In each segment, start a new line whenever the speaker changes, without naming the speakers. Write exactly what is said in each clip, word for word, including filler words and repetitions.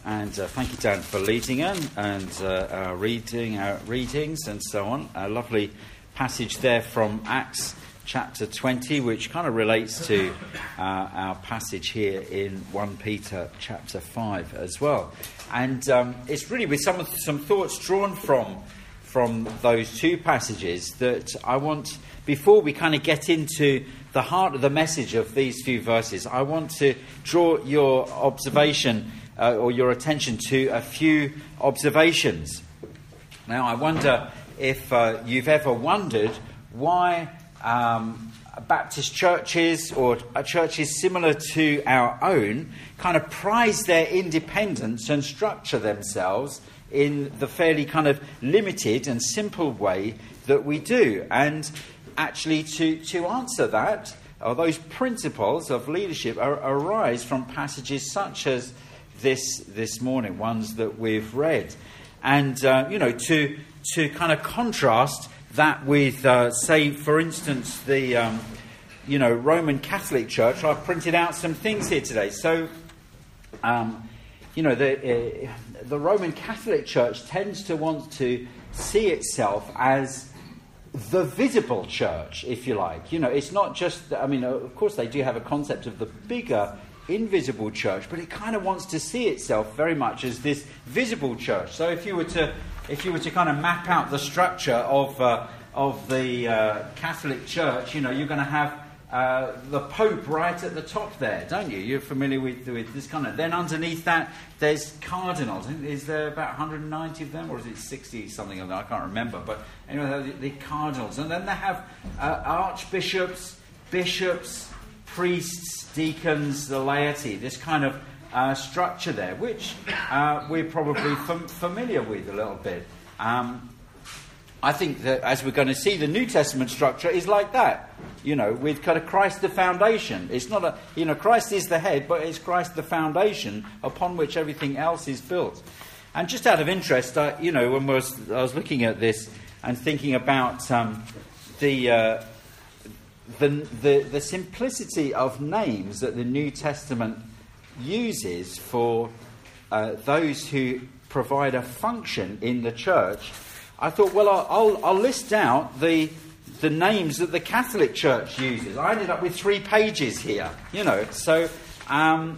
And uh, thank you, Dan, for leading in and uh, our reading, our readings and so on. A lovely passage there from Acts chapter twenty, which kind of relates to uh, our passage here in First Peter chapter five as well. And um, it's really with some some thoughts drawn from from those two passages that I want, before we kind of get into the heart of the message of these few verses, I want to draw your observation uh, or your attention to a few observations. Now, I wonder if uh, you've ever wondered why um, Baptist churches or churches similar to our own kind of prize their independence and structure themselves in the fairly kind of limited and simple way that we do. And actually to, to answer that, or those principles of leadership are, arise from passages such as this this morning, ones that we've read. And, uh, you know, to to kind of contrast that with, uh, say, for instance, the, um, you know, Roman Catholic Church. I've printed out some things here today. So, um, you know, the, uh, the Roman Catholic Church tends to want to see itself as the visible church, if you like. You know, it's not just, I mean, of course they do have a concept of the bigger invisible church, but it kind of wants to see itself very much as this visible church. So if you were to if you were to kind of map out the structure of uh, of the uh, Catholic Church, you know, you're going to have uh, the Pope right at the top there, don't you? You're familiar with, with this kind of. Then underneath that, there's cardinals. Is there about one hundred ninety of them, or is it sixty something of them? I can't remember. But anyway, the, the cardinals, and then they have uh, archbishops, bishops, priests, deacons, the laity, this kind of uh, structure there, which uh, we're probably fam- familiar with a little bit. Um, I think that, as we're going to see, the New Testament structure is like that, you know, with kind of Christ the foundation. It's not a, you know, Christ is the head, but it's Christ the foundation upon which everything else is built. And just out of interest, I, you know, when I was, I was looking at this and thinking about um, the... Uh, The, the the simplicity of names that the New Testament uses for uh, those who provide a function in the church, I thought, well, I'll, I'll, I'll list out the the names that the Catholic Church uses. I ended up with three pages here, you know. So, um,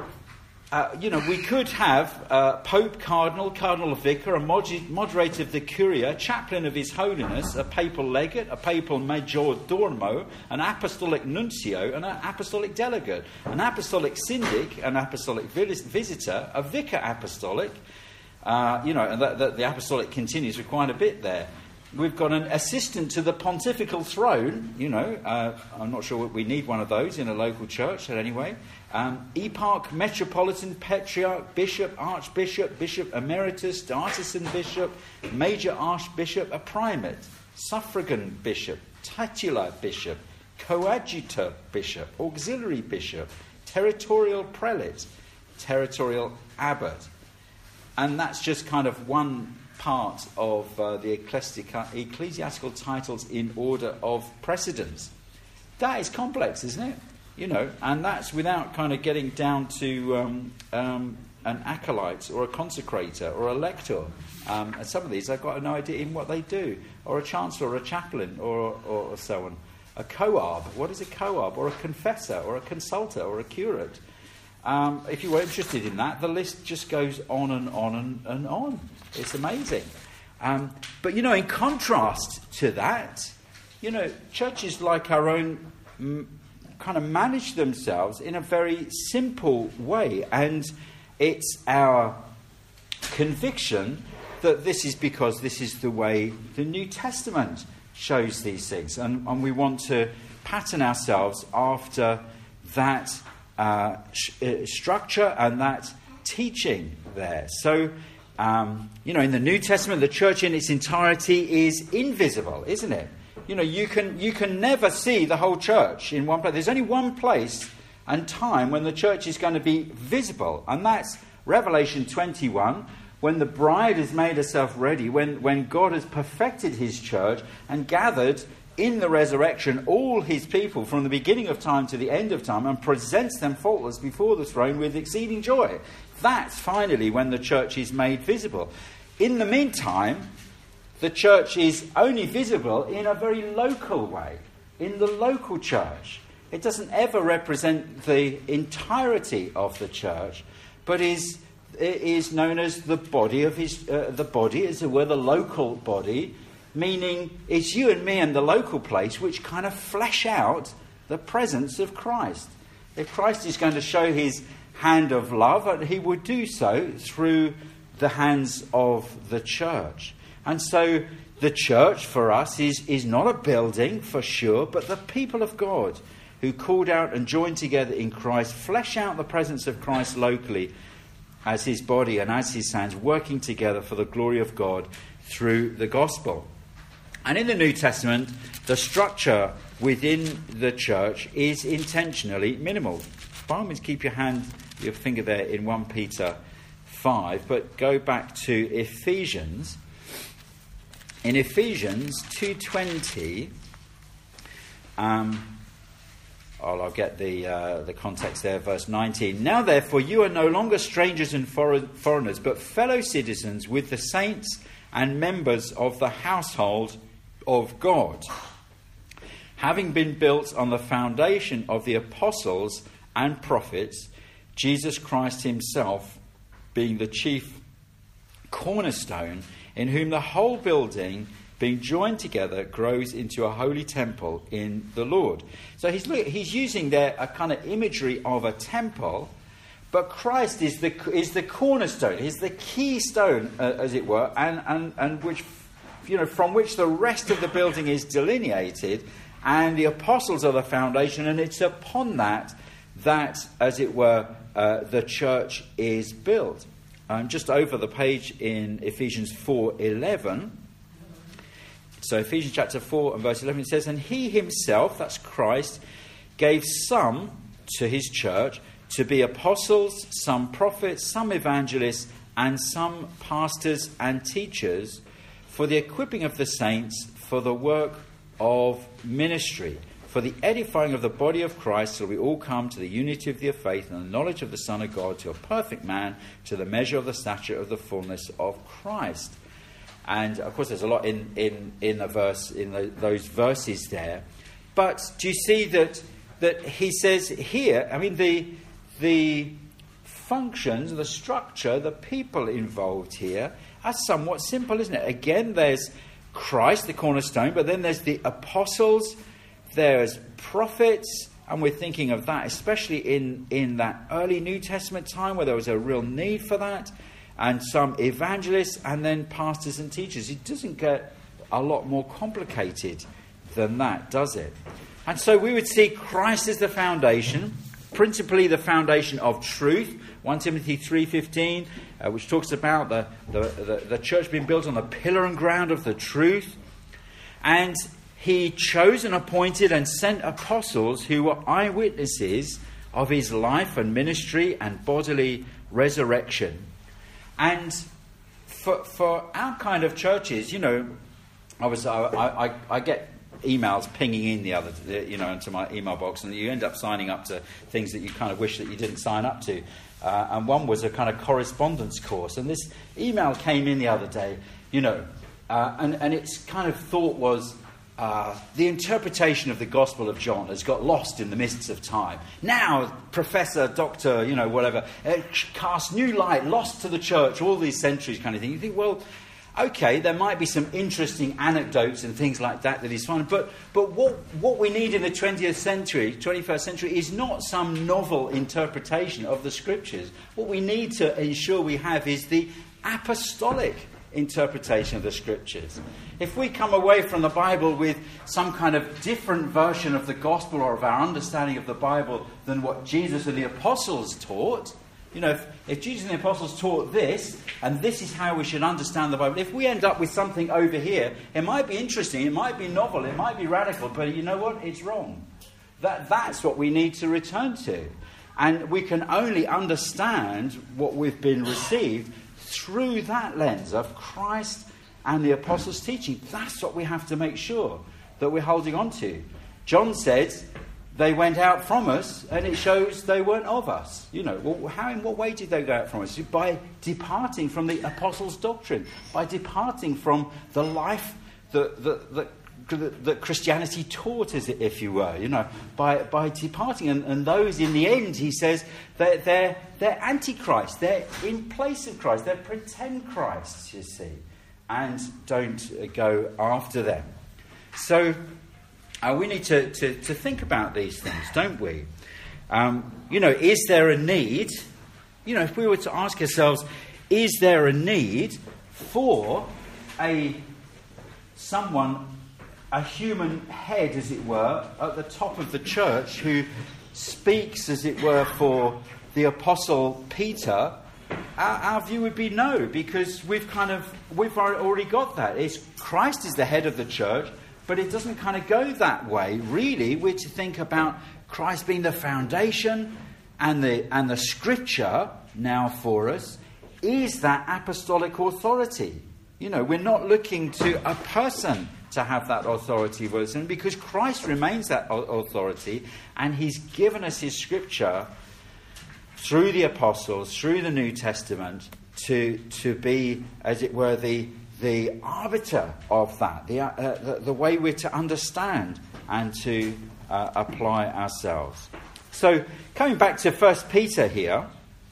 uh, you know, we could have uh, Pope, Cardinal, Cardinal Vicar, a mod- moderator of the Curia, chaplain of His Holiness, a papal legate, a papal major domo, an apostolic nuncio, and an apostolic delegate, an apostolic syndic, an apostolic visitor, a vicar apostolic. Uh, you know, and the, the, the apostolic continues with quite a bit there. We've got an assistant to the pontifical throne. You know, uh, I'm not sure we need one of those in a local church, but anyway. Um, eparch, metropolitan, patriarch, bishop, archbishop, bishop emeritus, diocesan bishop, major archbishop, a primate, suffragan bishop, titular bishop, coadjutor bishop, auxiliary bishop, territorial prelate, territorial abbot. And that's just kind of one part of uh, the ecclesiastical titles in order of precedence. That is complex, isn't it? You know, and that's without kind of getting down to um, um, an acolyte or a consecrator or a lector. Um, and some of these, I've got no idea in what they do. Or a chancellor or a chaplain or, or, or so on. A coab. What is a coab? Or a confessor or a consultor or a curate. Um, if you were interested in that, the list just goes on and on and, and on. It's amazing. Um, but, you know, in contrast to that, you know, churches like our own m- kind of manage themselves in a very simple way. And it's our conviction that this is because this is the way the New Testament shows these things. And, and we want to pattern ourselves after that Uh, sh- uh, structure and that teaching there. So, um, you know, in the New Testament, the church in its entirety is invisible, isn't it? You know, you can you can never see the whole church in one place. There's only one place and time when the church is going to be visible, and that's Revelation twenty-one, when the bride has made herself ready, when when God has perfected His church and gathered in the resurrection all his people from the beginning of time to the end of time and presents them faultless before the throne with exceeding joy. That's finally when the church is made visible. In the meantime, the church is only visible in a very local way, in the local church. It doesn't ever represent the entirety of the church, but is is known as the body of his uh, the body, as it were, the local body, meaning it's you and me and the local place which kind of flesh out the presence of Christ. If Christ is going to show his hand of love, he would do so through the hands of the church. And so the church for us is, is not a building for sure, but the people of God who called out and joined together in Christ, flesh out the presence of Christ locally as his body and as his hands, working together for the glory of God through the gospel. And in the New Testament, the structure within the church is intentionally minimal. By all means, keep your hand, your finger there in First Peter five, but go back to Ephesians. In Ephesians two twenty, um, oh, I'll get the uh, the context there, verse nineteen. Now therefore you are no longer strangers and foreign, foreigners, but fellow citizens with the saints and members of the household of God, having been built on the foundation of the apostles and prophets, Jesus Christ himself being the chief cornerstone, in whom the whole building, being joined together, grows into a holy temple in the Lord. So he's he's using there a kind of imagery of a temple, but Christ is the is the cornerstone, he's the keystone, uh, as it were, and, and and which, you know, from which the rest of the building is delineated, and the apostles are the foundation, and it's upon that that, as it were, uh, the church is built. Um, just over the page in Ephesians four eleven. So Ephesians chapter four and verse eleven, it says, and he himself, that's Christ, gave some to his church to be apostles, some prophets, some evangelists, and some pastors and teachers, for the equipping of the saints, for the work of ministry, for the edifying of the body of Christ, till we all come to the unity of the faith and the knowledge of the Son of God, to a perfect man, to the measure of the stature of the fullness of Christ. And of course, there's a lot in in in the verse in the, those verses there. But do you see that that he says here? I mean, the the functions, the structure, the people involved here are somewhat simple, isn't it? Again, there's Christ, the cornerstone, but then there's the apostles. There's prophets, and we're thinking of that, especially in, in that early New Testament time where there was a real need for that, and some evangelists, and then pastors and teachers. It doesn't get a lot more complicated than that, does it? And so we would see Christ as the foundation, principally the foundation of truth. First Timothy three fifteen, uh, which talks about the, the, the, the church being built on the pillar and ground of the truth. And he chose and appointed and sent apostles who were eyewitnesses of his life and ministry and bodily resurrection. And for for our kind of churches, you know, I was I, I, I get emails pinging in the other, you know, into my email box, and you end up signing up to things that you kind of wish that you didn't sign up to. Uh, and one was a kind of correspondence course, and this email came in the other day, you know, uh, and and its kind of thought was, Uh, the interpretation of the Gospel of John has got lost in the mists of time. Now, Professor, Doctor, you know, whatever, uh, casts new light, lost to the church, all these centuries kind of thing. You think, well, okay, there might be some interesting anecdotes and things like that that he's finding, but but what what we need in the twentieth century, twenty-first century, is not some novel interpretation of the Scriptures. What we need to ensure we have is the apostolic interpretation of the Scriptures. If we come away from the Bible with some kind of different version of the gospel or of our understanding of the Bible than what Jesus and the apostles taught, you know, if, if Jesus and the apostles taught this, and this is how we should understand the Bible, if we end up with something over here, it might be interesting, it might be novel, it might be radical, but you know what? It's wrong. That that's what we need to return to. And we can only understand what we've been received through that lens of Christ and the apostles' teaching. That's what we have to make sure. that we're holding on to. John said they went out from us, and it shows they weren't of us. You know, well, how, in what way did they go out from us? By departing from the apostles' doctrine, by departing from the life that, that, that, that Christianity taught, as if you were, you know, by, by departing. And, and those, in the end, he says, they're, they're, they're antichrist. They're in place of Christ. They're pretend Christs, you see, and don't go after them. So Uh, we need to, to, to think about these things, don't we? Um, you know, is there a need? You know, if we were to ask ourselves, is there a need for a someone, a human head, as it were, at the top of the church who speaks, as it were, for the Apostle Peter? Our, our view would be no, because we've kind of we've already got that. It's Christ is the head of the church. But it doesn't kind of go that way, really. We're to think about Christ being the foundation, and the and the Scripture now for us is that apostolic authority. You know, we're not looking to a person to have that authority with us, and because Christ remains that authority, and he's given us his Scripture through the apostles, through the New Testament, to to be, as it were, the the arbiter of that, the, uh, the, the way we're to understand and to uh, apply ourselves. So, coming back to First Peter here,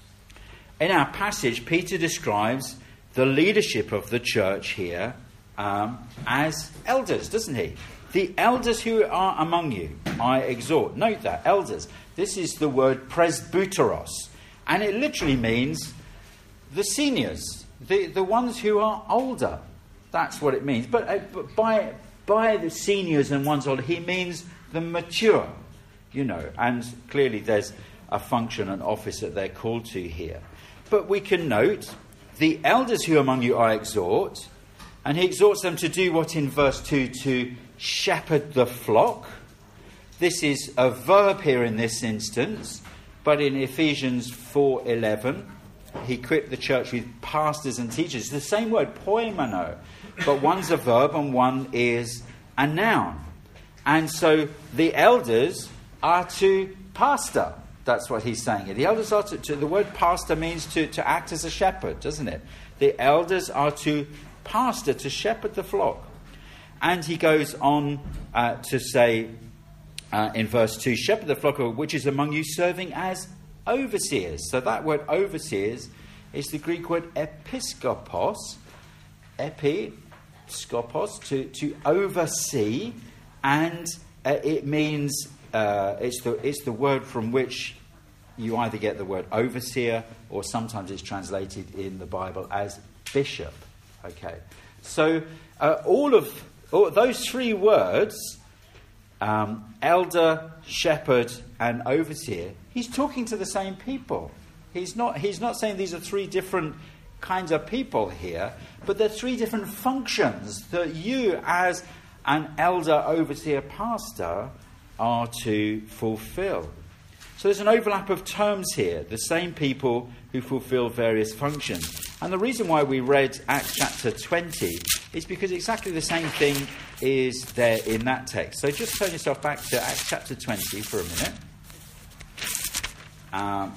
in our passage, Peter describes the leadership of the church here um, as elders, doesn't he? The elders who are among you, I exhort. Note that, elders. This is the word presbyteros, and it literally means the seniors. The the ones who are older, that's what it means. But, uh, but by by the seniors and ones older, he means the mature, you know. And clearly there's a function and office that they're called to here. But we can note, the elders who among you I exhort, and he exhorts them to do what in verse two, to shepherd the flock. This is a verb here in this instance, but in Ephesians four eleven, he equipped the church with pastors and teachers. It's the same word, poimano, but one's a verb and one is a noun. And so the elders are to pastor. That's what he's saying here. The elders are to, to the word pastor means to, to act as a shepherd, doesn't it? The elders are to pastor, to shepherd the flock. And he goes on uh, to say uh, in verse two, shepherd the flock which is among you, serving as overseers. So that word overseers is the Greek word episkopos, episkopos, to, to oversee, and uh, it means uh, it's the it's the word from which you either get the word overseer, or sometimes it's translated in the Bible as bishop. Okay, so uh, all of all, those three words, um, elder, shepherd, and overseer, he's talking to the same people. He's not he's not saying these are three different kinds of people here, but they're three different functions that you as an elder, overseer, pastor are to fulfill. So there's an overlap of terms here, the same people who fulfill various functions. And the reason why we read Acts chapter twenty is because exactly the same thing is there in that text. So just turn yourself back to Acts chapter twenty for a minute. Um,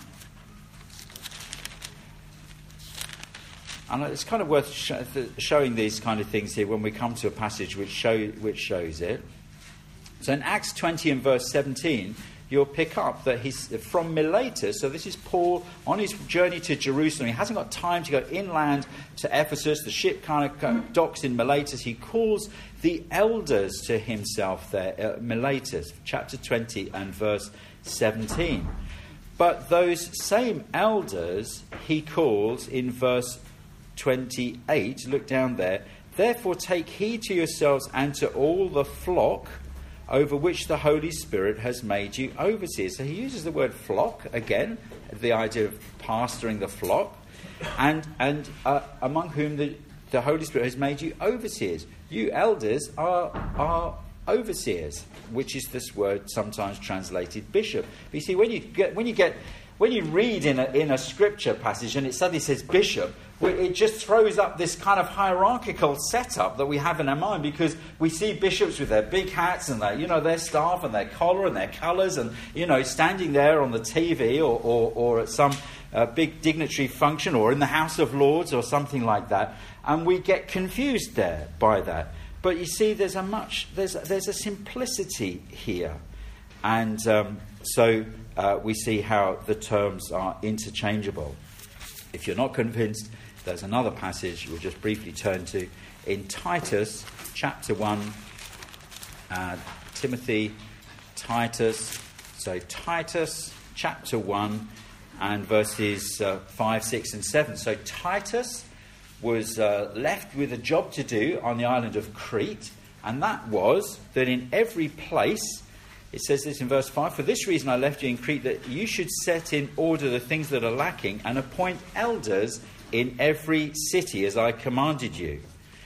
and it's kind of worth sh- showing these kind of things here when we come to a passage which show which shows it. So in Acts twenty and verse seventeen, you'll pick up that he's from Miletus. So this is Paul on his journey to Jerusalem. He hasn't got time to go inland to Ephesus. The ship kind of docks in Miletus. He calls the elders to himself there, uh, Miletus, chapter twenty and verse seventeen. But those same elders he calls in verse twenty-eight, look down there, therefore take heed to yourselves and to all the flock over which the Holy Spirit has made you overseers. So he uses the word flock again, the idea of pastoring the flock, and and uh, among whom the, the Holy Spirit has made you overseers. You elders are are overseers, which is this word sometimes translated bishop. But you see, when you get when you get when you read in a, in a scripture passage and it suddenly says bishop, it just throws up this kind of hierarchical setup that we have in our mind, because we see bishops with their big hats and their, you know, their staff and their collar and their colours and, you know, standing there on the T V or, or, or at some uh, big dignitary function or in the House of Lords or something like that. And we get confused there by that. But you see, there's a much, there's, there's a simplicity here. And um, so uh, we see how the terms are interchangeable. If you're not convinced, there's another passage we'll just briefly turn to in Titus chapter one. Uh, Timothy, Titus. So Titus chapter one and verses uh, five, six and seven. So Titus was uh, left with a job to do on the island of Crete, and that was that in every place, it says this in verse five, for this reason I left you in Crete, that you should set in order the things that are lacking and appoint elders in every city as I commanded you.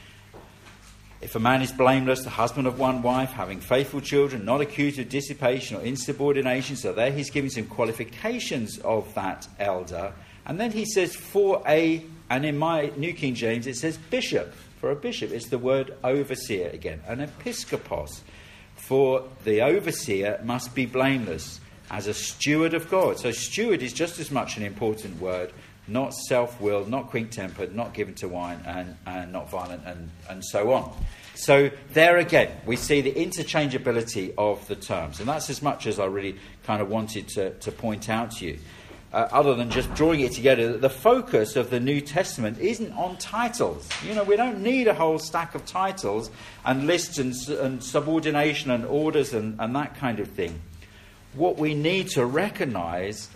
If a man is blameless, the husband of one wife, having faithful children, not accused of dissipation or insubordination, so there he's giving some qualifications of that elder. And then he says for a, and in my New King James it says bishop. For a bishop, it's the word overseer again, an episkopos. For the overseer must be blameless as a steward of God. So steward is just as much an important word, not self-willed, not quick-tempered, not given to wine, and, and not violent, and, and so on. So there again, we see the interchangeability of the terms. And that's as much as I really kind of wanted to, to point out to you. Uh, other than just drawing it together, the focus of the New Testament isn't on titles. You know, we don't need a whole stack of titles and lists and, and subordination and orders and, and that kind of thing. What we need to recognise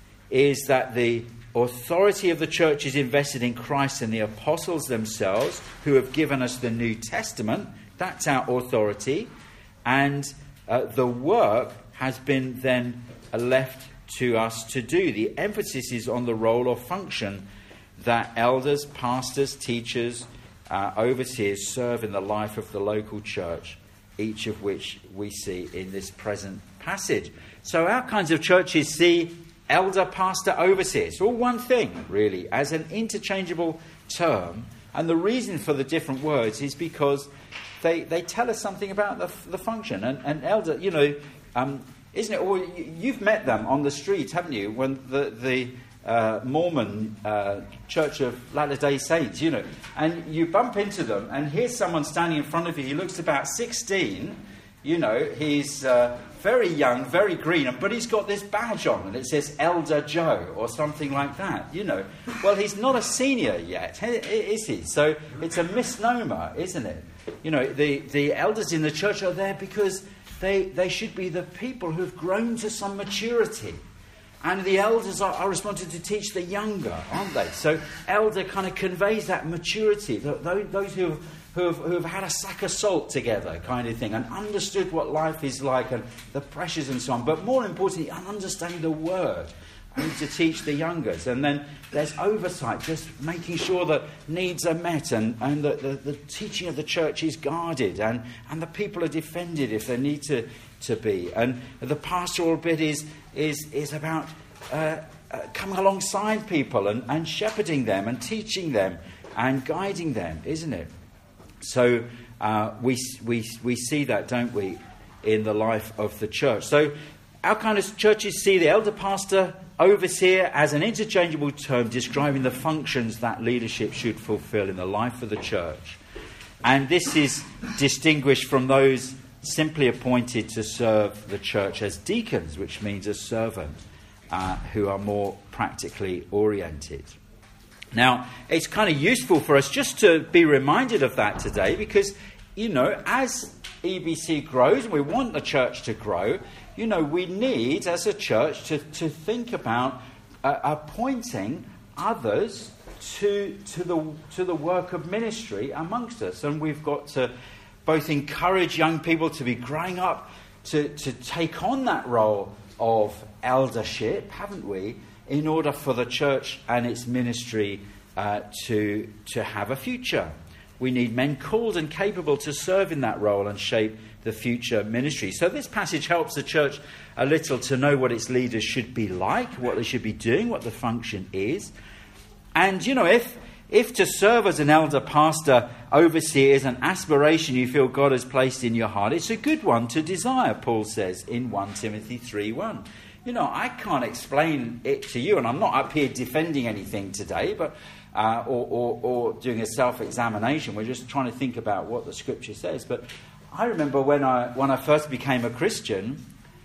is that the authority of the church is invested in Christ and the apostles themselves, who have given us the New Testament. That's our authority. And uh, the work has been then uh, left to us to do. The emphasis is on the role or function that elders, pastors, teachers, uh, overseers serve in the life of the local church, each of which we see in this present passage. So our kinds of churches see elder, pastor, overseer. It's all one thing, really, as an interchangeable term. And the reason for the different words is because they, they tell us something about the, the function. And, and elder, you know, um, isn't it? Or you've met them on the street, haven't you? When the the uh, Mormon uh, Church of Latter-day Saints, you know, and you bump into them, and here's someone standing in front of you. He looks about sixteen. You know, he's uh, very young, very green, but he's got this badge on, and it says Elder Joe or something like that. You know, well, he's not a senior yet, is he? So it's a misnomer, isn't it? You know, the the elders in the church are there because They they should be the people who have grown to some maturity. And the elders are, are responsible to teach the younger, aren't they? So elder kind of conveys that maturity. Those, those who, have, who, have, who have had a sack of salt together kind of thing and understood what life is like and the pressures and so on. But more importantly, understanding the word. Need to teach the youngers. And then there's oversight, just making sure that needs are met and, and that the, the teaching of the church is guarded and, and the people are defended if they need to, to be. And the pastoral bit is is, is about uh, uh, coming alongside people and, and shepherding them and teaching them and guiding them, isn't it? So uh, we, we, we see that, don't we, in the life of the church. So our kind of churches see the elder, pastor, overseer as an interchangeable term describing the functions that leadership should fulfill in the life of the church. And this is distinguished from those simply appointed to serve the church as deacons, which means a servant, uh, who are more practically oriented. Now, it's kind of useful for us just to be reminded of that today because, you know, as E B C grows, and we want the church to grow, you know, we need, as a church, to, to think about uh, appointing others to to the to the work of ministry amongst us. And we've got to both encourage young people to be growing up to, to take on that role of eldership, haven't we, in order for the church and its ministry uh, to to have a future. We need men called and capable to serve in that role and shape the future ministry. So this passage helps the church a little to know what its leaders should be like, what they should be doing, what the function is. And, you know, if if to serve as an elder, pastor, overseer is an aspiration you feel God has placed in your heart, it's a good one to desire, Paul says in First Timothy three one. You know, I can't explain it to you, and I'm not up here defending anything today, but uh, or, or, or doing a self-examination. We're just trying to think about what the Scripture says. But I remember when I when I first became a Christian,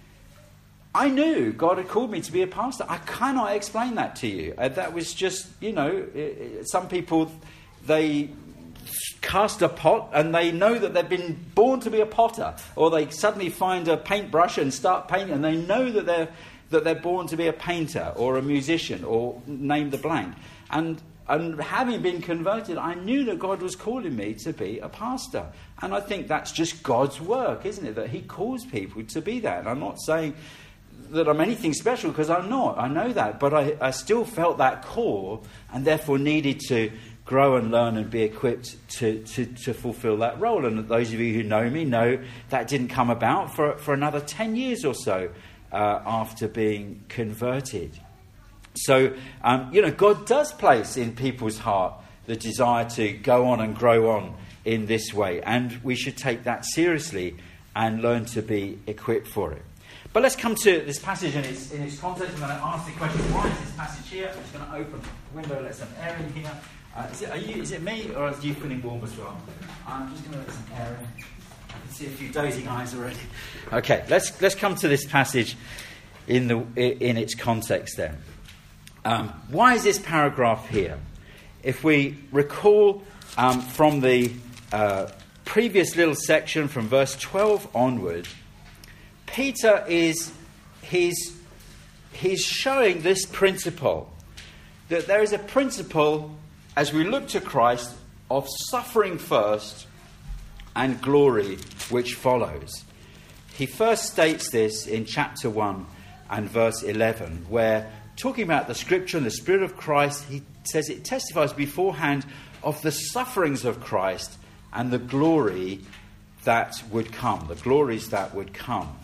I knew God had called me to be a pastor. I cannot explain that to you. Uh, that was just, you know, it, it, some people, they cast a pot and they know that they've been born to be a potter, or they suddenly find a paintbrush and start painting, and they know that they're that they're born to be a painter or a musician or name the blank. And and having been converted, I knew that God was calling me to be a pastor. And I think that's just God's work, isn't it? That he calls people to be that. And I'm not saying that I'm anything special, because I'm not. I know that. But I, I still felt that call, and therefore needed to grow and learn and be equipped to, to, to fulfill that role. And those of you who know me know that didn't come about for, for another ten years or so uh, after being converted. So, um, you know, God does place in people's heart the desire to go on and grow on in this way. And we should take that seriously and learn to be equipped for it. But let's come to this passage in its, in its context. I'm going to ask the question, why is this passage here? I'm just going to open the window, let some air in here. Uh, is, it, are you, is it me, or are you feeling warm as well? I'm just going to let some air in. I can see a few dozing eyes already. Okay, let's let's come to this passage in the in its context then. Um, why is this paragraph here? If we recall um, from the uh, previous little section from verse twelve onward, Peter is he's, he's showing this principle, that there is a principle as we look to Christ of suffering first and glory which follows. He first states this in chapter one and verse eleven, where, talking about the Scripture and the Spirit of Christ, he says it testifies beforehand of the sufferings of Christ and the glory that would come, the glories that would come.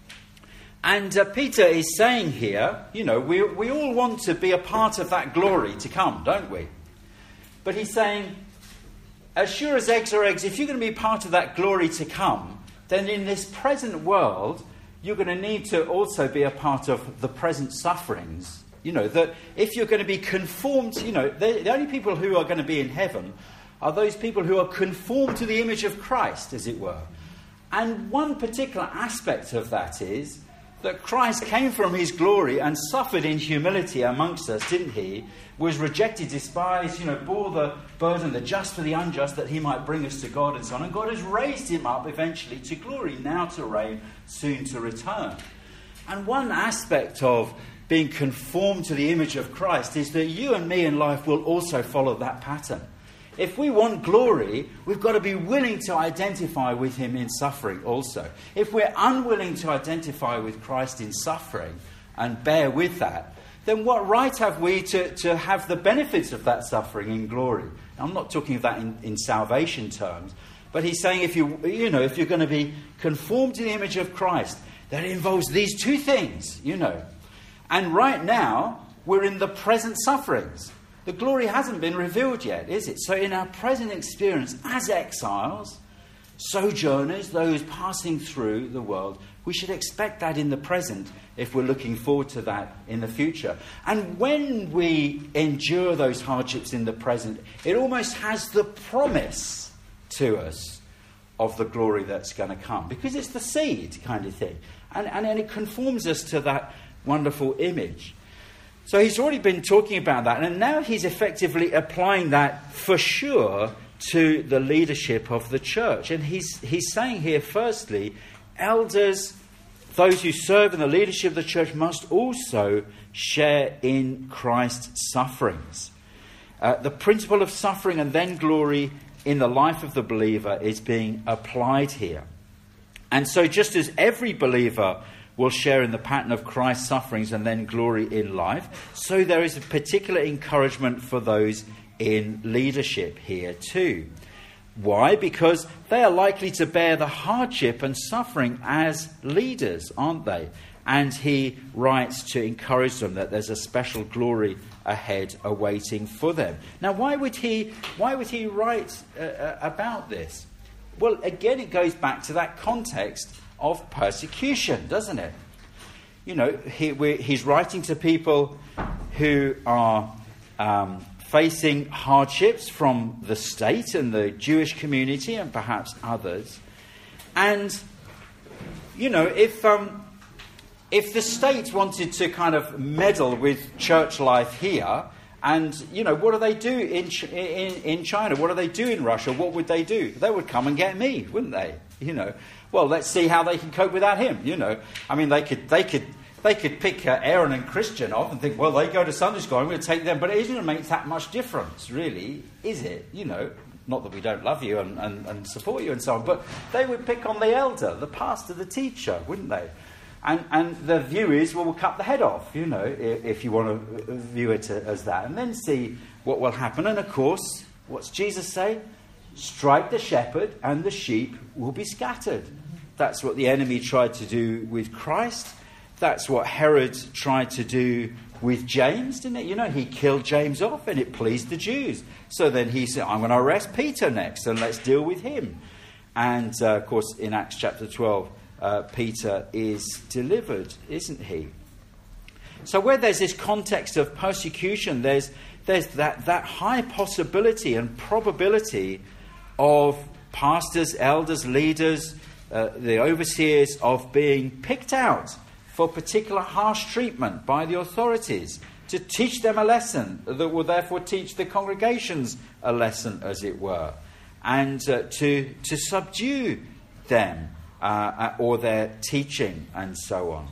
And uh, Peter is saying here, you know, we we all want to be a part of that glory to come, don't we? But he's saying, as sure as eggs are eggs, if you're going to be part of that glory to come, then in this present world, you're going to need to also be a part of the present sufferings. You know, that if you're going to be conformed, you know, the, the only people who are going to be in heaven are those people who are conformed to the image of Christ, as it were. And one particular aspect of that is that Christ came from his glory and suffered in humility amongst us, didn't he? Was rejected, despised, you know, bore the burden, the just for the unjust, that he might bring us to God and so on. And God has raised him up eventually to glory, now to reign, soon to return. And one aspect of being conformed to the image of Christ is that you and me in life will also follow that pattern. If we want glory, we've got to be willing to identify with him in suffering also. If we're unwilling to identify with Christ in suffering and bear with that, then what right have we to, to have the benefits of that suffering in glory? Now, I'm not talking of that in, in salvation terms, but he's saying if you you know if you're going to be conformed to the image of Christ, that involves these two things, you know. And right now, we're in the present sufferings. The glory hasn't been revealed yet, is it? So in our present experience as exiles, sojourners, those passing through the world, we should expect that in the present if we're looking forward to that in the future. And when we endure those hardships in the present, it almost has the promise to us of the glory that's going to come, because it's the seed kind of thing. And, and, and it conforms us to that wonderful image. So he's already been talking about that, and now he's effectively applying that for sure to the leadership of the church. And he's he's saying here, firstly, elders, those who serve in the leadership of the church, must also share in Christ's sufferings. Uh, the principle of suffering and then glory in the life of the believer is being applied here. And so just as every believer will share in the pattern of Christ's sufferings and then glory in life, so there is a particular encouragement for those in leadership here too. Why? Because they are likely to bear the hardship and suffering as leaders, aren't they? And he writes to encourage them that there's a special glory ahead awaiting for them. Now, why would he, why would he write uh, about this? Well, again, it goes back to that context of persecution, doesn't it? You know, he, we're, he's writing to people who are um, facing hardships from the state and the Jewish community and perhaps others. And, you know, if um, if the state wanted to kind of meddle with church life here, and, you know, what do they do in, in, in China? What do they do in Russia? What would they do? They would come and get me, wouldn't they? You know, well, let's see how they can cope without him, you know. I mean, they could... they could They could pick uh, Aaron and Christian off and think, well, they go to Sunday school, I'm going to take them. But it isn't going to make that much difference, really, is it? You know, not that we don't love you and, and, and support you and so on, but they would pick on the elder, the pastor, the teacher, wouldn't they? And and the view is, well, we'll cut the head off, you know, if, if you want to view it as that. And then see what will happen. And, of course, what's Jesus say? Strike the shepherd and the sheep will be scattered. That's what the enemy tried to do with Christ. That's what Herod tried to do with James, didn't it? You know, he killed James off and it pleased the Jews. So then he said, I'm going to arrest Peter next and let's deal with him. And, uh, of course, in Acts chapter twelve, uh, Peter is delivered, isn't he? So where there's this context of persecution, there's there's that, that high possibility and probability of pastors, elders, leaders, uh, the overseers of being picked out for particular harsh treatment by the authorities, to teach them a lesson that will therefore teach the congregations a lesson, as it were, and uh, to to subdue them uh, or their teaching and so on.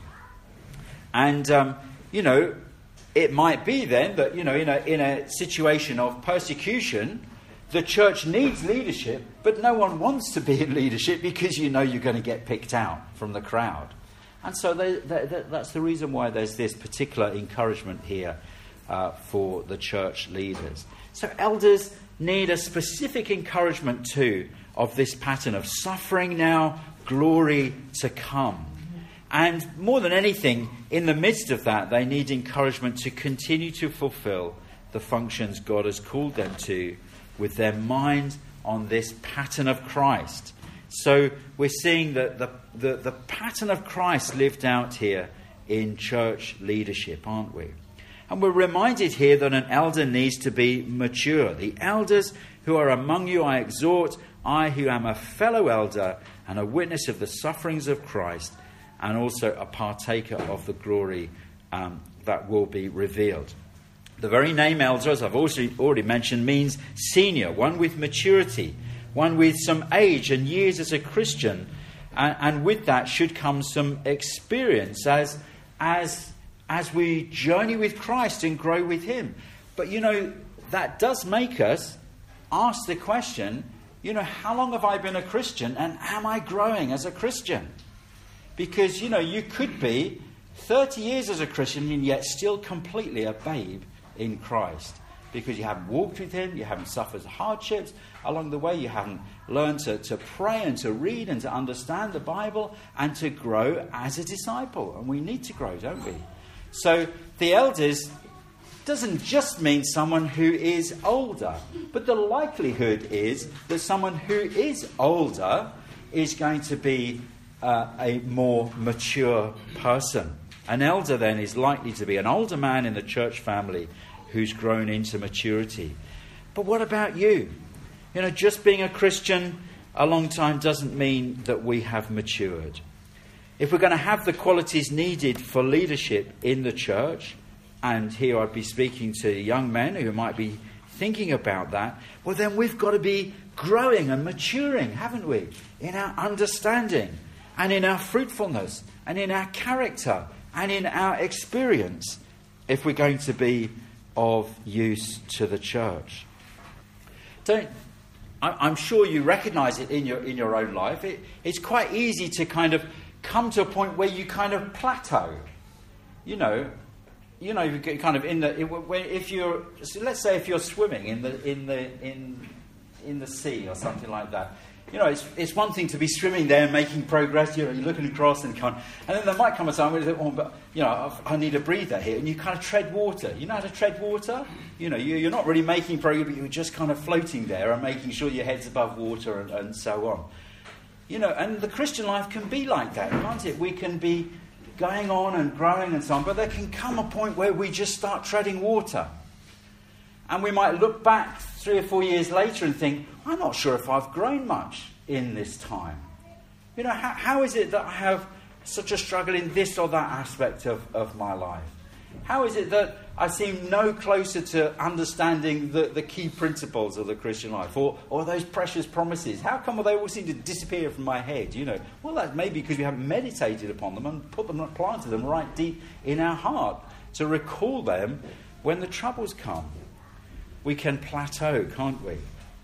And um, you know, it might be then that, you know, in a in a situation of persecution, the church needs leadership, but no one wants to be in leadership because you know you're going to get picked out from the crowd. And so they, they, they, that's the reason why there's this particular encouragement here uh, for the church leaders. So elders need a specific encouragement too of this pattern of suffering now, glory to come. And more than anything, in the midst of that, they need encouragement to continue to fulfill the functions God has called them to with their mind on this pattern of Christ. So we're seeing the, the, the, the pattern of Christ lived out here in church leadership, aren't we? And we're reminded here that an elder needs to be mature. The elders who are among you I exhort, I who am a fellow elder and a witness of the sufferings of Christ, and also a partaker of the glory um, that will be revealed. The very name elder, as I've also already mentioned, means senior, one with maturity, one with some age and years as a Christian, and, and with that should come some experience as as as we journey with Christ and grow with him. But you know, that does make us ask the question, you know, how long have I been a Christian and am I growing as a Christian? Because, you know, you could be thirty years as a Christian and yet still completely a babe in Christ, because you haven't walked with him, you haven't suffered hardships along the way, you haven't learned to, to pray and to read and to understand the Bible and to grow as a disciple. And we need to grow, don't we? So the elders doesn't just mean someone who is older, but the likelihood is that someone who is older is going to be uh, a more mature person. An elder then is likely to be an older man in the church family who's grown into maturity. But what about you? You know, just being a Christian a long time doesn't mean that we have matured. If we're going to have the qualities needed for leadership in the church, and here I'd be speaking to young men who might be thinking about that, well, then we've got to be growing and maturing, haven't we? In our understanding and in our fruitfulness and in our character and in our experience, if we're going to be of use to the church. Don't, I'm sure you recognise it in your in your own life. It, it's quite easy to kind of come to a point where you kind of plateau. You know, you know, you get kind of in the if you're, let's say, if you're swimming in the in the in in the sea or something like that. You know, it's it's one thing to be swimming there and making progress. You know, you're looking across and kind of, and then there might come a time where you think, oh, but you know, I've, I need a breather here, and you kind of tread water. You know how to tread water? You know, you, you're not really making progress, but you're just kind of floating there and making sure your head's above water and, and so on. You know, and the Christian life can be like that, can't it? We can be going on and growing and so on, but there can come a point where we just start treading water. And we might look back three or four years later and think, I'm not sure if I've grown much in this time. You know, how, how is it that I have such a struggle in this or that aspect of, of my life? How is it that I seem no closer to understanding the, the key principles of the Christian life, or, or those precious promises? How come they all seem to disappear from my head? You know, well, that's maybe because we haven't meditated upon them and put them, planted them right deep in our heart to recall them when the troubles come. We can plateau, can't we?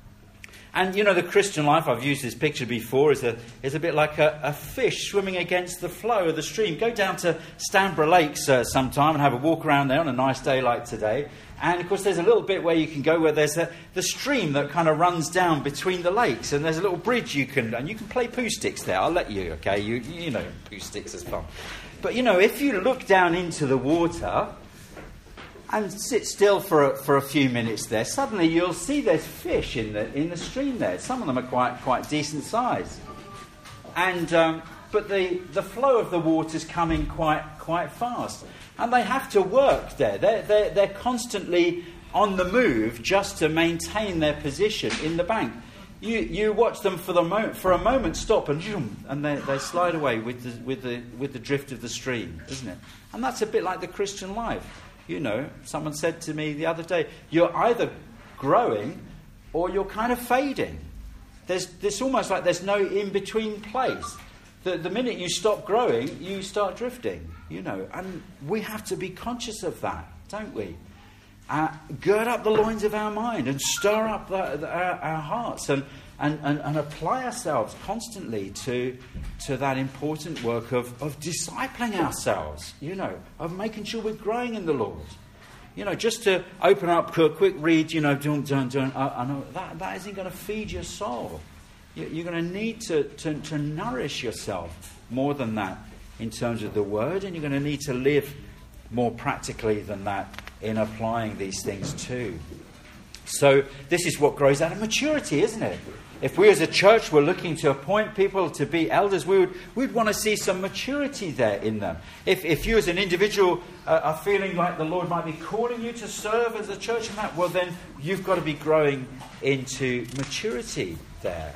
And, you know, the Christian life, I've used this picture before, is a, is a bit like a, a fish swimming against the flow of the stream. Go down to Stanborough Lakes uh, sometime and have a walk around there on a nice day like today. And, of course, there's a little bit where you can go where there's a, the stream that kind of runs down between the lakes. And there's a little bridge you can... And you can play poo sticks there. I'll let you, OK? You, you know, poo sticks is fun. But, you know, if you look down into the water and sit still for a, for a few minutes there, suddenly you'll see there's fish in the in the stream there. Some of them are quite quite decent size, and um, but the, the flow of the water's coming quite quite fast, and they have to work there. They're they're they're constantly on the move just to maintain their position in the bank. You you watch them for the mo- for a moment stop and and they, they slide away with the with the with the drift of the stream, isn't it? And that's a bit like the Christian life. You know, someone said to me the other day, you're either growing or you're kind of fading. There's this almost like there's no in-between place. The, the minute you stop growing, you start drifting, you know. And we have to be conscious of that, don't we? Uh, gird up the loins of our mind and stir up the, the, our, our hearts and, and, and, and apply ourselves constantly to, to that important work of, of discipling ourselves, you know, of making sure we're growing in the Lord. You know, just to open up a quick read, you know, dun, dun, dun, I, I know that, that isn't going to feed your soul. You, you're going to need to, to, to nourish yourself more than that in terms of the Word, and you're going to need to live more practically than that in applying these things too. So this is what grows out of maturity, isn't it? If we as a church were looking to appoint people to be elders, we would we'd want to see some maturity there in them. If if you as an individual uh, are feeling like the Lord might be calling you to serve as a church in that, well then you've got to be growing into maturity there.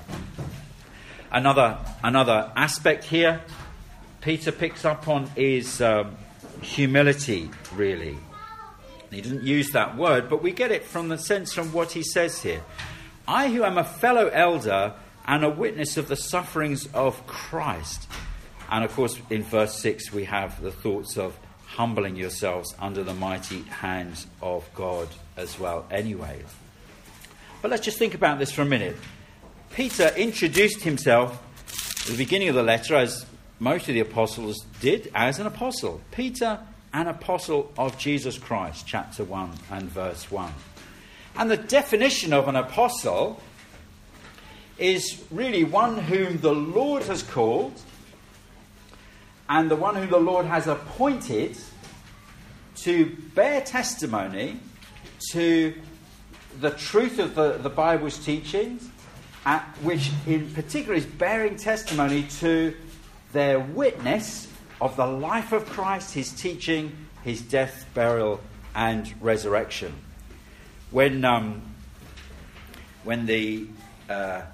Another another aspect here Peter picks up on is um, humility, really. He doesn't use that word, but we get it from the sense from what he says here. I, who am a fellow elder and a witness of the sufferings of Christ. And of course, in verse six, we have the thoughts of humbling yourselves under the mighty hand of God as well anyway. But let's just think about this for a minute. Peter introduced himself at the beginning of the letter, as most of the apostles did, as an apostle. Peter, an apostle of Jesus Christ, chapter one and verse one. And the definition of an apostle is really one whom the Lord has called and the one whom the Lord has appointed to bear testimony to the truth of the, the Bible's teachings, uh, which in particular is bearing testimony to their witness of the life of Christ, his teaching, his death, burial, and resurrection. When um, when the uh,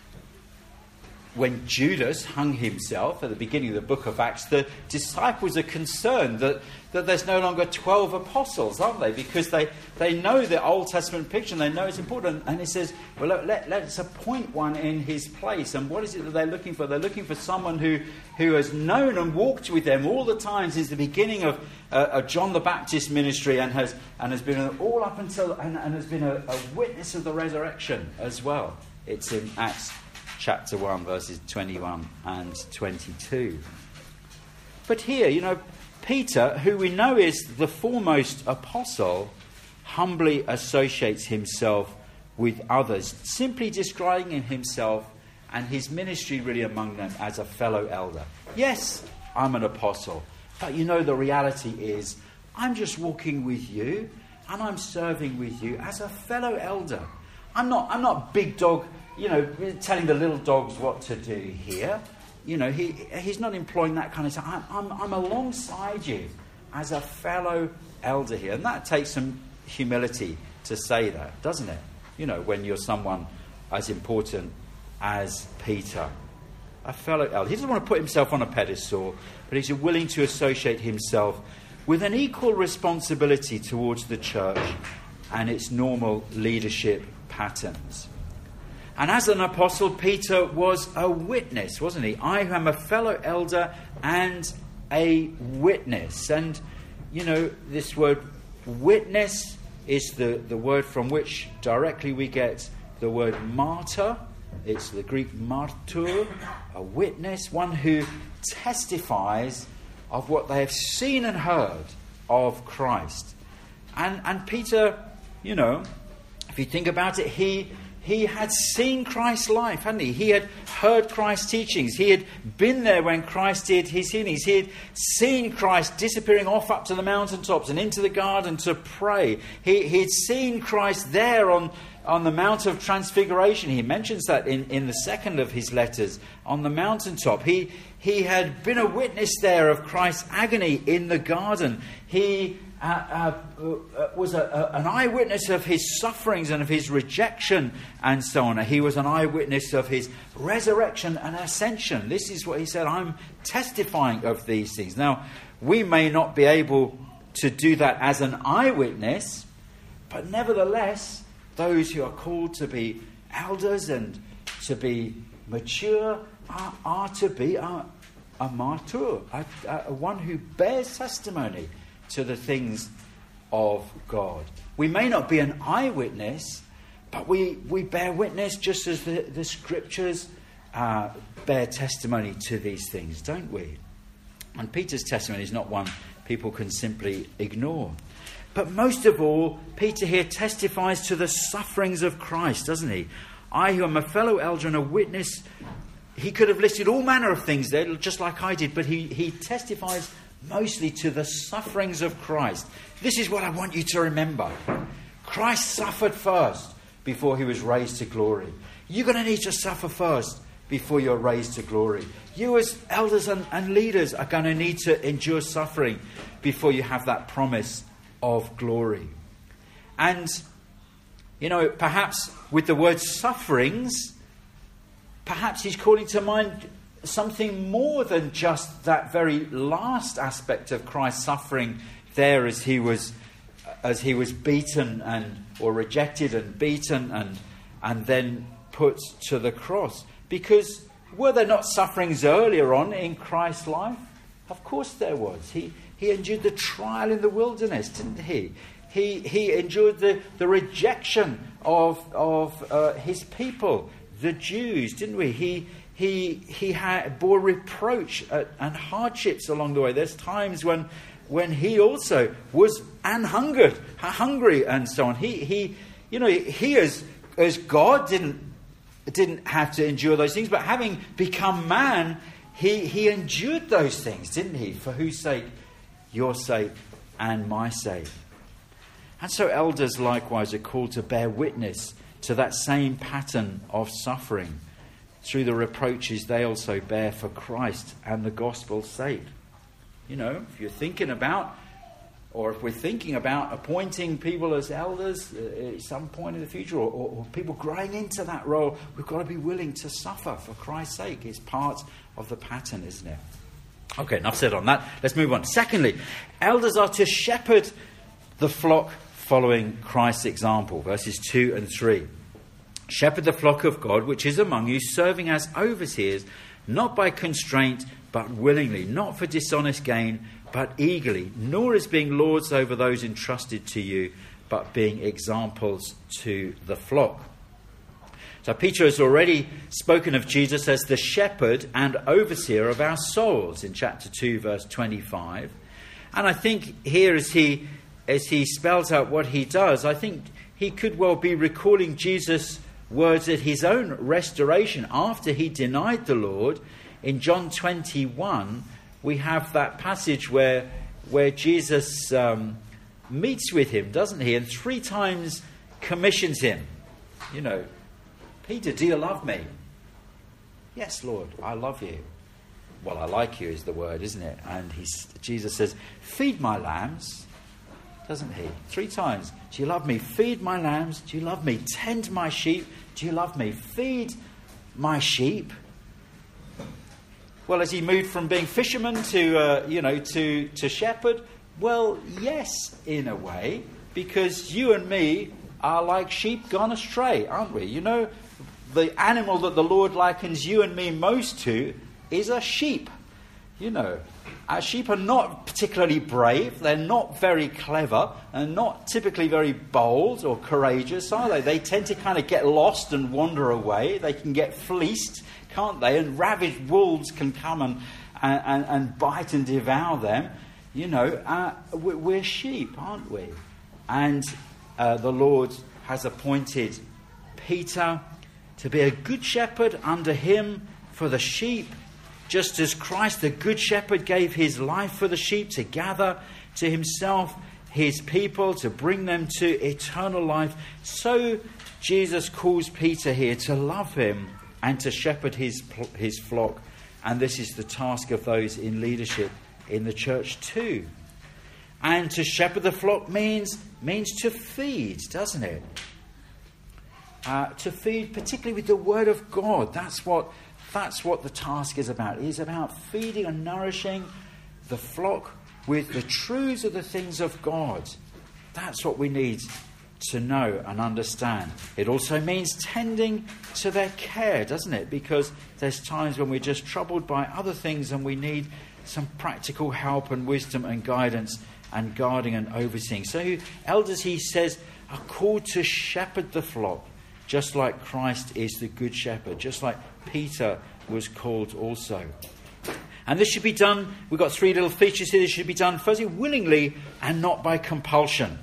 when Judas hung himself at the beginning of the book of Acts, the disciples are concerned that, that there's no longer twelve apostles, aren't they? Because they, they know the Old Testament picture and they know it's important. And he says, well, let, let, let's appoint one in his place. And what is it that they're looking for? They're looking for someone who, who has known and walked with them all the time since the beginning of, uh, of John the Baptist ministry and has and has been all up until and, and has been a, a witness of the resurrection as well. It's in Acts chapter one, verses twenty-one and twenty-two. But here, you know, Peter, who we know is the foremost apostle, humbly associates himself with others, simply describing himself and his ministry really among them as a fellow elder. Yes, I'm an apostle, but you know the reality is I'm just walking with you and I'm serving with you as a fellow elder. I'm not I'm not big dog, you know, telling the little dogs what to do here. You know, he he's not employing that kind of stuff. I'm, I'm, I'm alongside you as a fellow elder here. And that takes some humility to say that, doesn't it? You know, when you're someone as important as Peter, a fellow elder. He doesn't want to put himself on a pedestal, but he's willing to associate himself with an equal responsibility towards the church and its normal leadership patterns. And as an apostle, Peter was a witness, wasn't he? I am a fellow elder and a witness. And, you know, this word witness is the, the word from which directly we get the word martyr. It's the Greek martyr, a witness, one who testifies of what they have seen and heard of Christ. And and Peter, you know, if you think about it, he he had seen Christ's life, hadn't he? He had heard Christ's teachings. He had been there when Christ did his healings. He had seen Christ disappearing off up to the mountaintops and into the garden to pray. He he had seen Christ there on on the Mount of Transfiguration. He mentions that in, in the second of his letters, on the mountaintop. He he had been a witness there of Christ's agony in the garden. He uh, uh, uh, was a, a, an eyewitness of his sufferings and of his rejection and so on. He was an eyewitness of his resurrection and ascension. This is what he said, I'm testifying of these things. Now, we may not be able to do that as an eyewitness, but nevertheless, those who are called to be elders and to be mature are, are to be a, a martyr, a, a one who bears testimony to the things of God. We may not be an eyewitness, but we, we bear witness just as the, the scriptures uh, bear testimony to these things, don't we? And Peter's testimony is not one people can simply ignore. But most of all, Peter here testifies to the sufferings of Christ, doesn't he? I, who am a fellow elder and a witness, he could have listed all manner of things there, just like I did, but he, he testifies mostly to the sufferings of Christ. This is what I want you to remember. Christ suffered first before he was raised to glory. You're going to need to suffer first before you're raised to glory. You as elders and, and leaders are going to need to endure suffering before you have that promise of glory. And, you know, perhaps with the word sufferings, perhaps he's calling to mind something more than just that very last aspect of Christ's suffering there as he was as he was beaten and or rejected and beaten and and then put to the cross. Because were there not sufferings earlier on in Christ's life? Of course there was. He He endured the trial in the wilderness, didn't he? He he endured the, the rejection of of uh, his people, the Jews, didn't we? He he he had bore reproach at, and hardships along the way. There's times when when he also was and hungered, hungry, and so on. He he you know he as as God didn't didn't have to endure those things, but having become man, he he endured those things, didn't he? For whose sake? Your sake and my sake. And so elders likewise are called to bear witness to that same pattern of suffering through the reproaches they also bear for Christ and the gospel's sake. You know, if you're thinking about, or if we're thinking about appointing people as elders at some point in the future, or, or, or people growing into that role, we've got to be willing to suffer for Christ's sake. It's part of the pattern, isn't it? Okay, enough said on that. Let's move on. Secondly, elders are to shepherd the flock following Christ's example. Verses two and three. Shepherd the flock of God, which is among you, serving as overseers, not by constraint, but willingly, not for dishonest gain, but eagerly, nor as being lords over those entrusted to you, but being examples to the flock. So Peter has already spoken of Jesus as the shepherd and overseer of our souls in chapter two, verse twenty-five. And I think here as he as he spells out what he does, I think he could well be recalling Jesus' words at his own restoration after he denied the Lord. In John twenty-one, we have that passage where, where Jesus um, meets with him, doesn't he? And three times commissions him. You know, Peter, do you love me? Yes, Lord, I love you. Well, I like you is the word, isn't it? And he's, Jesus says, feed my lambs, doesn't he? Three times. Do you love me? Feed my lambs. Do you love me? Tend my sheep. Do you love me? Feed my sheep. Well, has he moved from being fisherman to, uh, you know, to, to shepherd? Well, yes, in a way, because you and me are like sheep gone astray, aren't we? You know, the animal that the Lord likens you and me most to is a sheep. You know, our sheep are not particularly brave. They're not very clever and not typically very bold or courageous, are they? They tend to kind of get lost and wander away. They can get fleeced, can't they? And ravaged wolves can come and, and, and, and bite and devour them. You know, uh, we're sheep, aren't we? And uh, the Lord has appointed Peter to be a good shepherd under him for the sheep, just as Christ, the good shepherd, gave his life for the sheep to gather to himself his people, to bring them to eternal life. So Jesus calls Peter here to love him and to shepherd his, his flock. And this is the task of those in leadership in the church too. And to shepherd the flock means, means to feed, doesn't it? Uh, to feed, particularly with the word of God. That's what that's what the task is about. It is about feeding and nourishing the flock with the truths of the things of God. That's what we need to know and understand. It also means tending to their care, doesn't it? Because there's times when we're just troubled by other things and we need some practical help and wisdom and guidance and guarding and overseeing. So elders, he says, are called to shepherd the flock, just like Christ is the good shepherd, just like Peter was called also. And this should be done, we've got three little features here, this should be done firstly willingly and not by compulsion.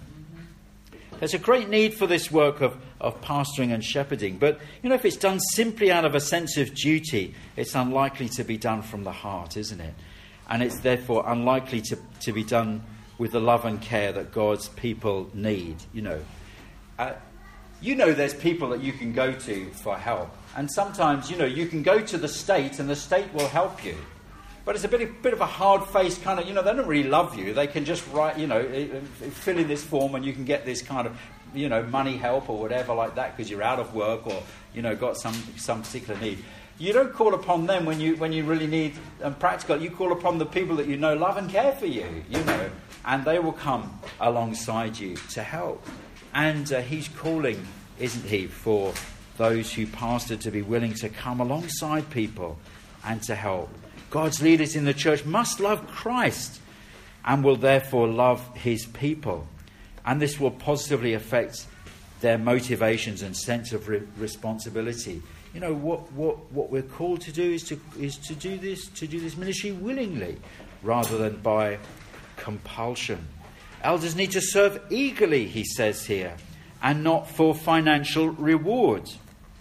There's a great need for this work of, of pastoring and shepherding, but you know, if it's done simply out of a sense of duty, it's unlikely to be done from the heart, isn't it? And it's therefore unlikely to, to be done with the love and care that God's people need, you know. Uh, You know there's people that you can go to for help. And sometimes, you know, you can go to the state and the state will help you. But it's a bit, a bit of a hard-faced kind of, you know, they don't really love you. They can just write, you know, fill in this form and you can get this kind of, you know, money help or whatever like that because you're out of work or, you know, got some, some particular need. You don't call upon them when you when you really need um, practical. You call upon the people that you know love and care for you, you know, and they will come alongside you to help. And uh, he's calling, isn't he, for those who pastor to be willing to come alongside people and to help. God's leaders in the church must love Christ and will therefore love his people. And this will positively affect their motivations and sense of re- responsibility. You know, what, what, what we're called to do is to is to do this to do this ministry willingly rather than by compulsion. Elders need to serve eagerly, he says here, and not for financial reward.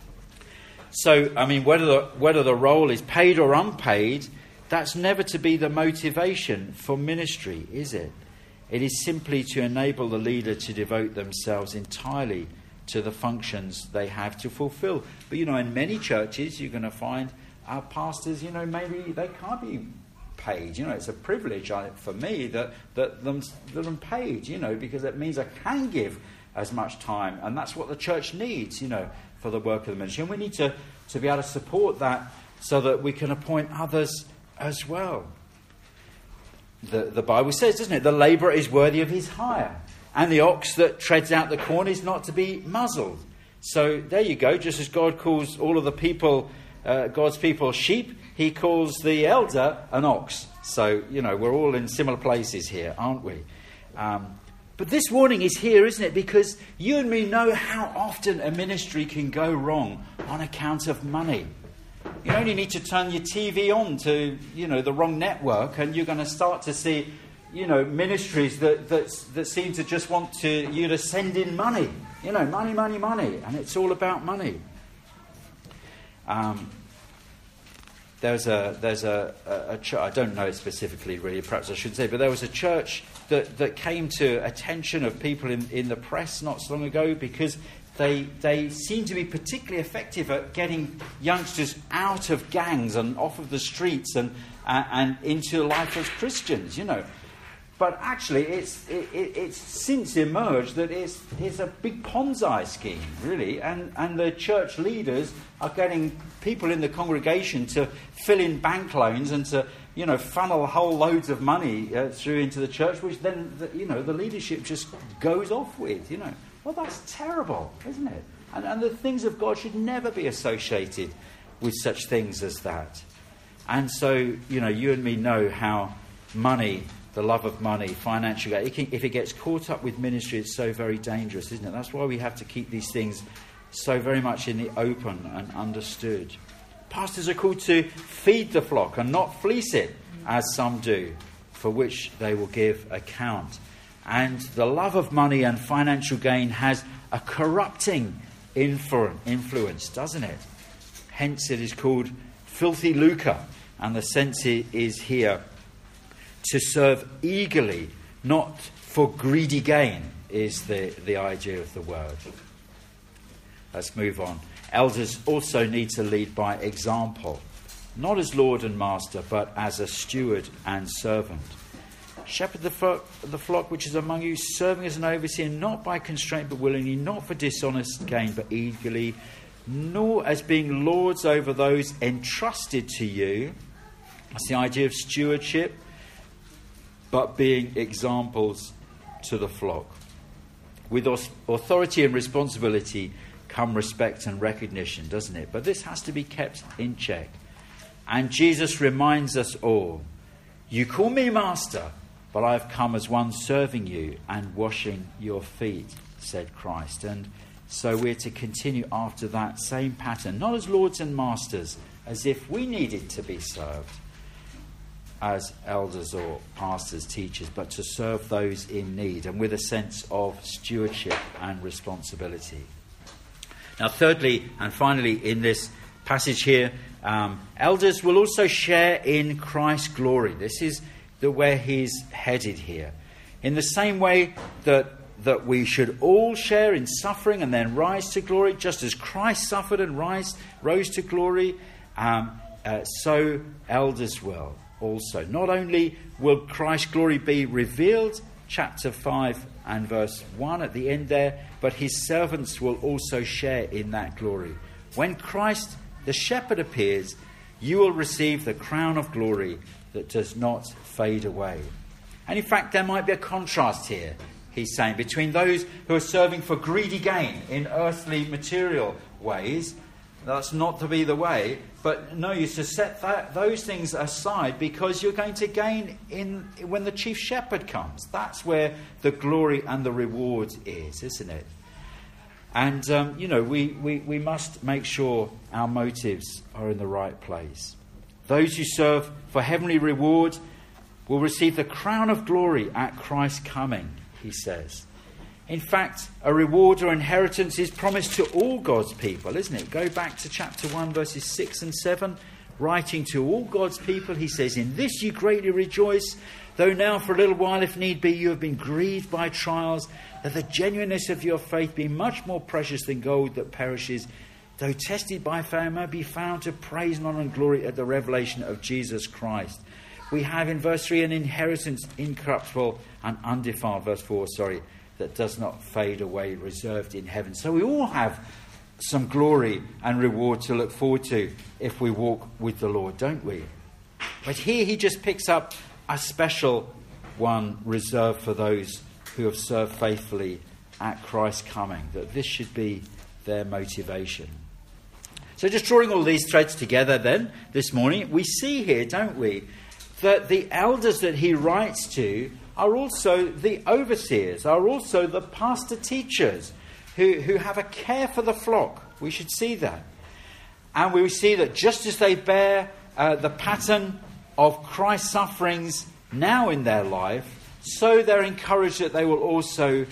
So, I mean, whether the, whether the role is paid or unpaid, that's never to be the motivation for ministry, is it? It is simply to enable the leader to devote themselves entirely to the functions they have to fulfill. But, you know, in many churches, you're going to find our pastors, you know, maybe they can't be paid. You know, it's a privilege for me that, that, them, that I'm paid, you know, because it means I can give as much time. And that's what the church needs, you know, for the work of the ministry. And we need to, to be able to support that so that we can appoint others as well. The, the Bible says, doesn't it, the labourer is worthy of his hire, and the ox that treads out the corn is not to be muzzled. So there you go. Just as God calls all of the people, uh, God's people, sheep, he calls the elder an ox. So, you know, we're all in similar places here, aren't we? Um, but this warning is here, isn't it? Because you and me know how often a ministry can go wrong on account of money. You only need to turn your T V on to, you know, the wrong network, and you're going to start to see, you know, ministries that that that seem to just want to you to send in money. You know, money, money, money. And it's all about money. Um, there's a, there's a, a, a church, I don't know it specifically really, perhaps I should say, but there was a church that, that came to attention of people in, in the press not so long ago because they they seem to be particularly effective at getting youngsters out of gangs and off of the streets and uh, and into life as Christians, you know. But actually, it's it, it, it's since emerged that it's it's a big Ponzi scheme, really, and and the church leaders are getting people in the congregation to fill in bank loans and to, you know, funnel whole loads of money uh, through into the church, which then the, you know the leadership just goes off with, you know. Well, that's terrible, isn't it? And, and the things of God should never be associated with such things as that. And so, you know, you and me know how money, the love of money, financial gain, it can, if it gets caught up with ministry, it's so very dangerous, isn't it? That's why we have to keep these things so very much in the open and understood. Pastors are called to feed the flock and not fleece it, as some do, for which they will give account. And the love of money and financial gain has a corrupting influ- influence, doesn't it? Hence it is called filthy lucre. And the sense is here to serve eagerly, not for greedy gain, is the, the idea of the word. Let's move on. Elders also need to lead by example, not as Lord and Master, but as a steward and servant. Shepherd the flock, the flock which is among you, serving as an overseer, not by constraint but willingly, not for dishonest gain but eagerly, nor as being lords over those entrusted to you. That's the idea of stewardship, but being examples to the flock. With authority and responsibility come respect and recognition, doesn't it? But this has to be kept in check. And Jesus reminds us all, you call me master, but I have come as one serving you and washing your feet, said Christ. And so we're to continue after that same pattern, not as lords and masters, as if we needed to be served as elders or pastors, teachers, but to serve those in need and with a sense of stewardship and responsibility. Now, thirdly and finally in this passage here, um, elders will also share in Christ's glory. This is the where he's headed here. In the same way that that we should all share in suffering and then rise to glory, just as Christ suffered and rise, rose to glory, um, uh, so elders will also. Not only will Christ's glory be revealed, chapter five and verse one at the end there, but his servants will also share in that glory. When Christ, the shepherd, appears, you will receive the crown of glory that does not fade away. And in fact, there might be a contrast here, he's saying, between those who are serving for greedy gain in earthly material ways. That's not to be the way, but no, you're to set that, those things aside because you're going to gain in when the chief shepherd comes. That's where the glory and the reward is, isn't it? And, um, you know, we, we, we must make sure our motives are in the right place. Those who serve for heavenly reward will receive the crown of glory at Christ's coming, he says. In fact, a reward or inheritance is promised to all God's people, isn't it? Go back to chapter one, verses six and seven. Writing to all God's people, he says, in this you greatly rejoice, though now for a little while, if need be, you have been grieved by trials, that the genuineness of your faith, being much more precious than gold that perishes, though tested by fire, may be found to praise and honour and glory at the revelation of Jesus Christ. We have in verse three an inheritance incorruptible and undefiled, verse four, sorry, that does not fade away, reserved in heaven. So we all have some glory and reward to look forward to if we walk with the Lord, don't we? But here he just picks up a special one reserved for those who have served faithfully at Christ's coming, that this should be their motivation. So just drawing all these threads together then this morning, we see here, don't we, that the elders that he writes to are also the overseers, are also the pastor teachers who, who have a care for the flock. We should see that. And we see that just as they bear uh, the pattern of Christ's sufferings now in their life, so they're encouraged that they will also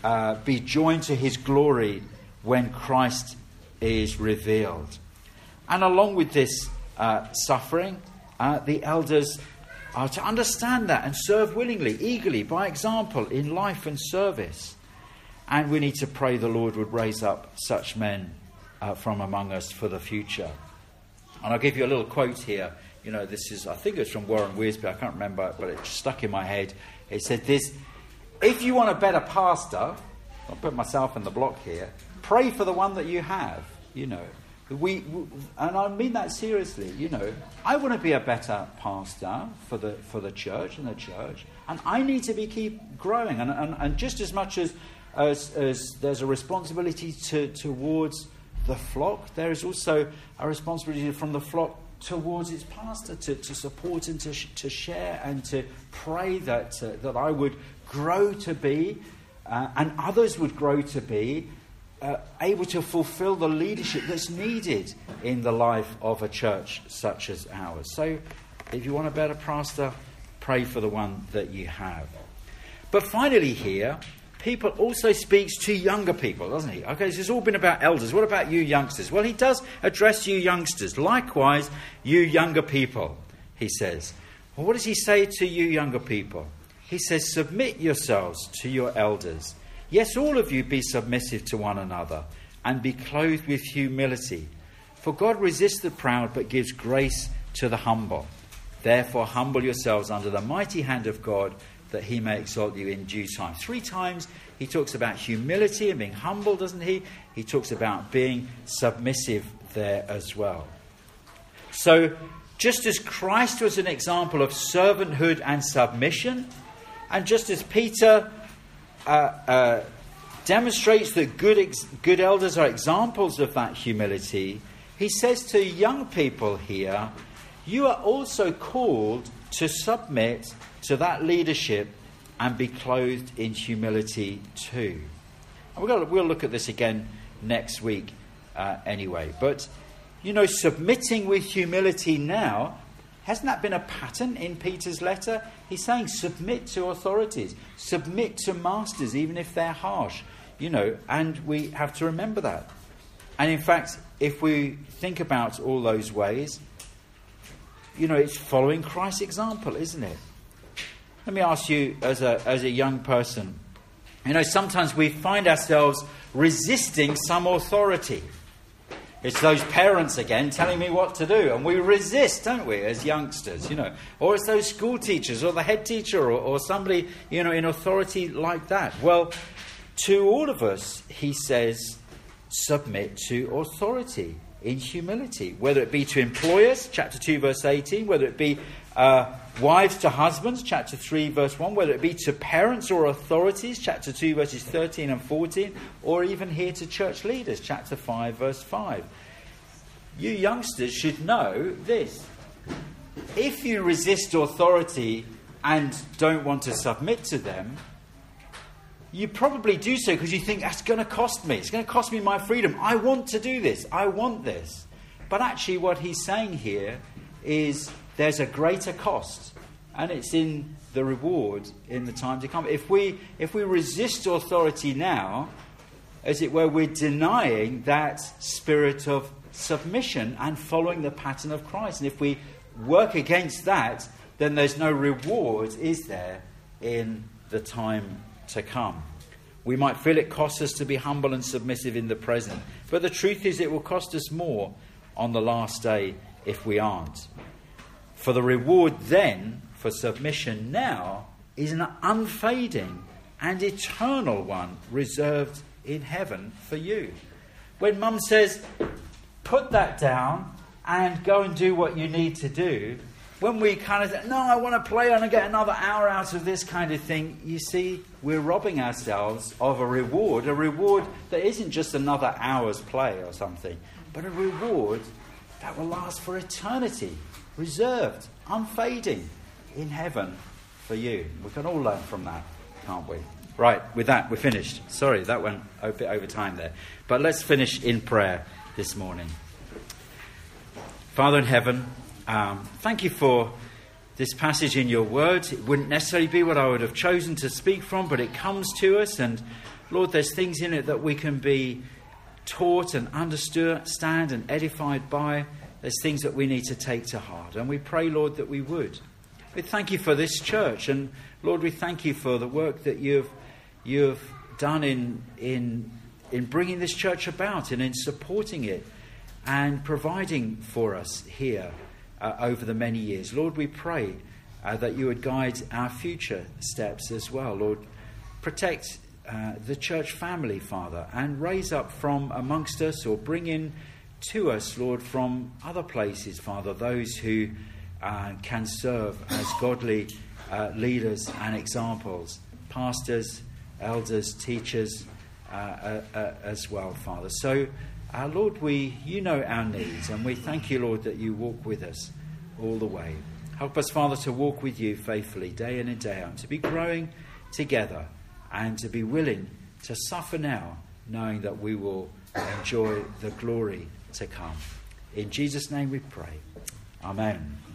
uh, be joined to his glory when Christ is revealed. And along with this uh, suffering, uh, the elders are to understand that and serve willingly, eagerly, by example, in life and service. And we need to pray the Lord would raise up such men uh, from among us for the future. And I'll give you a little quote here. You know, this is, I think it's from Warren Wiersbe, I can't remember, but it stuck in my head. It said this: if you want a better pastor, I'll put myself in the block here, pray for the one that you have, you know. We, we and I mean that seriously, you know. I want to be a better pastor for the for the church and the church, and I need to be keep growing. And and, and just as much as, as as there's a responsibility to towards the flock, there is also a responsibility from the flock towards its pastor to, to support and to sh- to share and to pray that uh, that I would grow to be, uh, and others would grow to be. Uh, able to fulfill the leadership that's needed in the life of a church such as ours. So, if you want a better pastor, pray for the one that you have. But finally here, Peter also speaks to younger people, doesn't he? Okay, so it's all been about elders. What about you youngsters? Well, he does address you youngsters. Likewise, you younger people, he says. Well, what does he say to you younger people? He says, submit yourselves to your elders. Yes, all of you be submissive to one another and be clothed with humility. For God resists the proud but gives grace to the humble. Therefore, humble yourselves under the mighty hand of God that he may exalt you in due time. Three times he talks about humility and being humble, doesn't he? He talks about being submissive there as well. So, just as Christ was an example of servanthood and submission, and just as Peter Uh, uh, demonstrates that good ex- good elders are examples of that humility, he says to young people here, you are also called to submit to that leadership and be clothed in humility too. And we're gonna, we'll look at this again next week uh, anyway. But, you know, submitting with humility now, hasn't that been a pattern in Peter's letter? He's saying submit to authorities, submit to masters, even if they're harsh, you know, and we have to remember that. And in fact, if we think about all those ways, you know, it's following Christ's example, isn't it? Let me ask you as a as a young person, you know, sometimes we find ourselves resisting some authority. It's those parents again telling me what to do. And we resist, don't we, as youngsters, you know. Or it's those school teachers or the head teacher or, or somebody, you know, in authority like that. Well, to all of us, he says, submit to authority in humility. Whether it be to employers, chapter two, verse eighteen. Whether it be uh, wives to husbands, chapter three, verse one. Whether it be to parents or authorities, chapter two, verses thirteen and fourteen. Or even here to church leaders, chapter five, verse five. You youngsters should know this. If you resist authority and don't want to submit to them, you probably do so because you think that's going to cost me. It's going to cost me my freedom. I want to do this. I want this. But actually what he's saying here is there's a greater cost. And it's in the reward in the time to come. If we if we resist authority now, as it were, we're denying that spirit of submission and following the pattern of Christ. And if we work against that, then there's no reward, is there, in the time to come. We might feel it costs us to be humble and submissive in the present, but the truth is it will cost us more on the last day if we aren't. For the reward then for submission now is an unfading and eternal one reserved in heaven for you. When Mum says, put that down and go and do what you need to do, when we kind of think, no, I want to play on and get another hour out of this kind of thing, you see, we're robbing ourselves of a reward, a reward that isn't just another hour's play or something, but a reward that will last for eternity, reserved, unfading in heaven for you. We can all learn from that, can't we? Right, with that, we're finished. Sorry, that went a bit over time there. But let's finish in prayer this morning. Father in heaven, um, thank you for this passage in your word. It wouldn't necessarily be what I would have chosen to speak from, but it comes to us, and Lord, there's things in it that we can be taught and understand and edified by. There's things that we need to take to heart. And we pray, Lord, that we would. We thank you for this church. And Lord, we thank you for the work that you've you've done in in in bringing this church about and in supporting it and providing for us here uh, over the many years. Lord, we pray uh, that you would guide our future steps as well. Lord, protect uh, the church family, Father, and raise up from amongst us or bring in to us, Lord, from other places, Father, those who uh, can serve as godly uh, leaders and examples, pastors, elders, teachers, uh, uh, uh, as well, Father. So, uh, Lord, we you know our needs, and we thank you, Lord, that you walk with us all the way. Help us, Father, to walk with you faithfully day in and day out, to be growing together and to be willing to suffer now, knowing that we will enjoy the glory to come. In Jesus' name we pray. Amen.